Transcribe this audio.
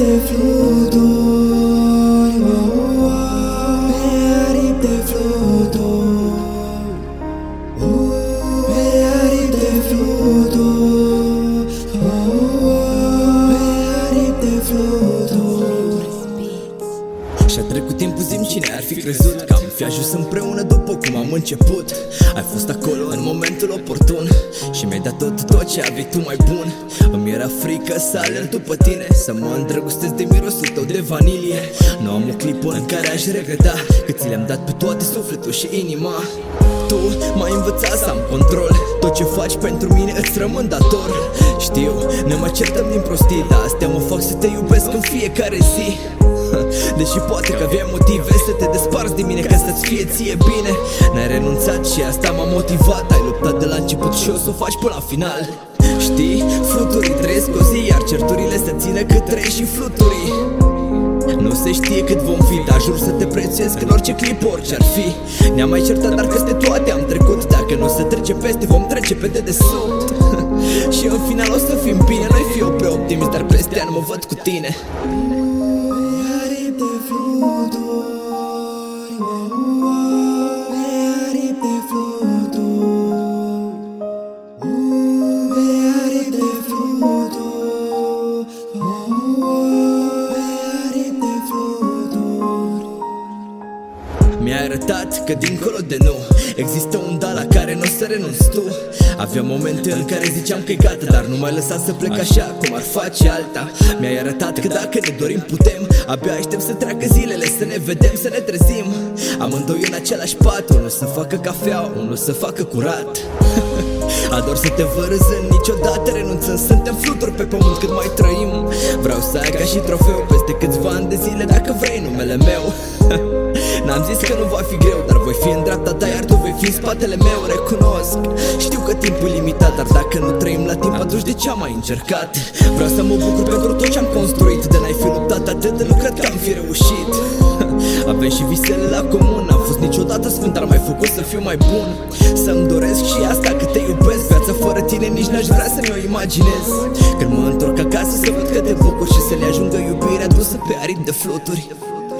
de fluturi, pe aripi de fluturi, pe aripi de fluturi, pe aripi de fluturi. Și-a trecut timpul, zi-mi cine ar fi crezut că am fi ajuns împreună după cum am început. Ai fost acolo în momentul oportun și mi-ai dat tot ce aveai tu mai bun. Îmi era frică să alerg după tine, să mă îndrăgostesc de mirosul tău de vanilie. Nu am o clipă în care aș regreta că ți le-am dat pe toate sufletul și inima. Tu m-ai învățat să am control, tot ce faci pentru mine îți rămân dator. Știu, ne mai certăm din prostii, dar astea mă fac să te iubesc în fiecare zi. Deși poate că aveai motive să te desparți de mine ca să-ți fie ție bine, n-ai renunțat și asta m-a motivat. Ai luptat de la început și o să o faci până la final. Știi, fluturii trăiesc o zi, iar certurile se țină cât trăiești și fluturii. Nu se știe cât vom fi, dar jur să te prețuiesc în orice clip, orice ar fi. Ne-am mai certat, dar peste toate am trecut. Dacă nu se trece peste, vom trece pe dedesubt. Și în final o să fim bine. Noi fiu prea optimist, dar peste ani mă văd cu tine. Mi-ai arătat că dincolo de nu există un da la care nu o să renunți tu. Aveam momente în care ziceam că e gata, dar nu mai lăsa să plec așa cum ar face alta. Mi-ai arătat că dacă ne dorim putem. Abia aștept să treacă zilele, să ne vedem, să ne trezim amândoi în același pat. Unul să facă cafea, unul să facă curat. Ador să te văd râzând, niciodată renunțând. Suntem fluturi pe pământ cât mai trăim. Vreau să ai ca și trofeu peste câțiva ani de zile, dacă vrei, numele meu. N-am zis că nu va fi greu, dar voi fi în dreapta ta, iar tu vei fi în spatele meu. Recunosc, știu că timpul e limitat, dar dacă nu trăim la timp, atunci de ce am mai încercat? Vreau să mă bucur pentru tot ce am construit. De n-ai fi luptat atât de nu cred că am fi reușit. Avem și visele la comun. N-am fost niciodată sfânt, dar m-ai făcut să fiu mai bun. Să-mi doresc și asta, că te iubesc. Viața fără tine nici n-aș vrea să mi-o imaginez. Când mă întorc acasă să văd că te bucur și să le ajungă iubirea dusă pe aripi de fluturi.